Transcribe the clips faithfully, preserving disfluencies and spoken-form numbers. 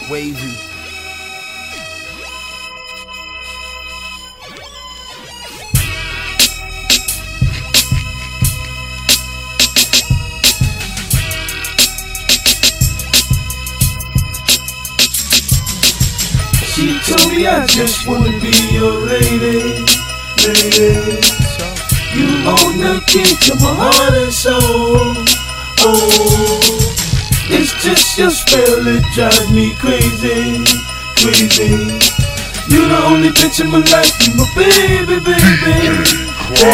Wavy. She told me I just wanna be your lady, lady. You own the key to my heart and soul. Oh, it's just your spell that drives me crazy, crazy. You the only bitch in my life, you my baby, baby.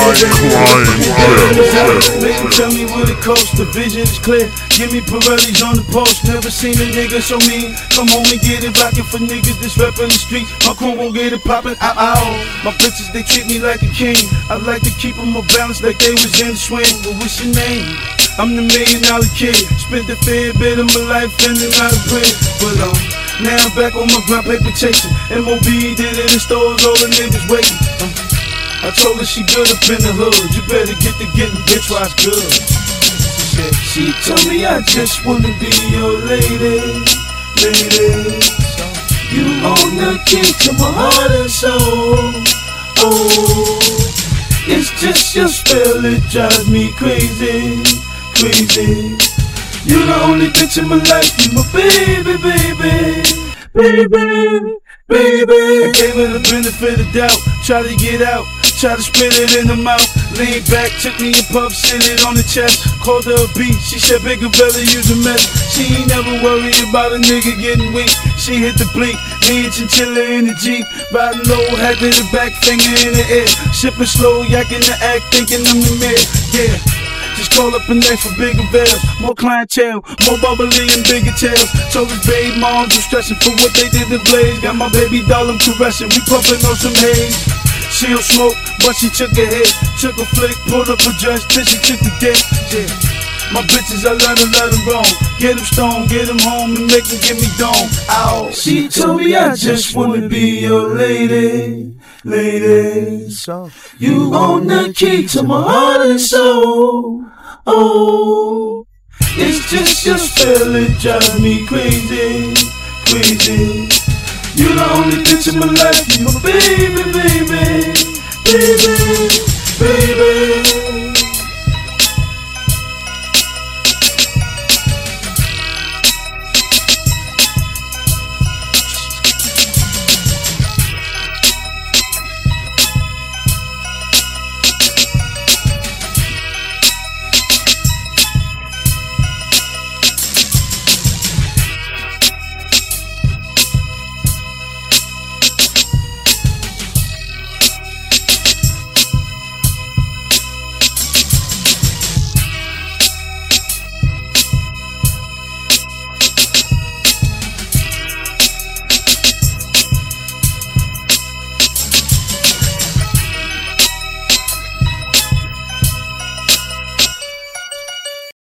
Baby, tell me what it costs, the vision's clear. Give me Pirellis on the post, never seen a nigga so mean. Come home and get it rockin' for niggas that's rapping the street. My crew won't get it poppin', ow ow. My bitches, they treat me like a king. I like to keep them a balance like they was in the swing. But what's your name? I'm the million dollar kid. Spent a fair bit of my life in and out of bread. But um, now I'm back on my grind, paper chasing. M O B did it in stores, all the niggas waiting. Um, I told her she good up in the hood. You better get to getting, bitch, why it's good. She said, she told me I just wanna be your lady, lady. You own the key to my heart and soul. Oh, it's just your spell that drives me crazy, crazy. You the only bitch in my life, you my baby, baby, baby, baby. I gave her the benefit of doubt, try to get out. Try to spit it in the mouth, lean back, took me a puff, sit it on the chest. Called her a beat, she said Bigger Belly, you's a mess. She ain't never worried about a nigga getting weak. She hit the blink, me and Chinchilla in the Jeep. Riding low, had to the back, finger in the air. Sipping slow, yakking the act, thinking I'm the mayor. Yeah, just call up and ask for bigger bells. More clientele, more bubbly and bigger tails. Told his baby moms was stressing for what they did to Blaze. Got my baby doll, I'm caressing, we puffin' on some haze. She don't smoke, but she took a hit. Took a flick, pulled up a dress, then she took the dick. Yeah. My bitches, I let her, let her roam. Get them stoned, get them home, and make them give me dome. Ow. She told me I just wanna be your lady, lady. You own the key to my heart and soul. Oh, it's just your spell that drives me crazy, crazy. You the only bitch in my life, you my baby, baby, baby, baby.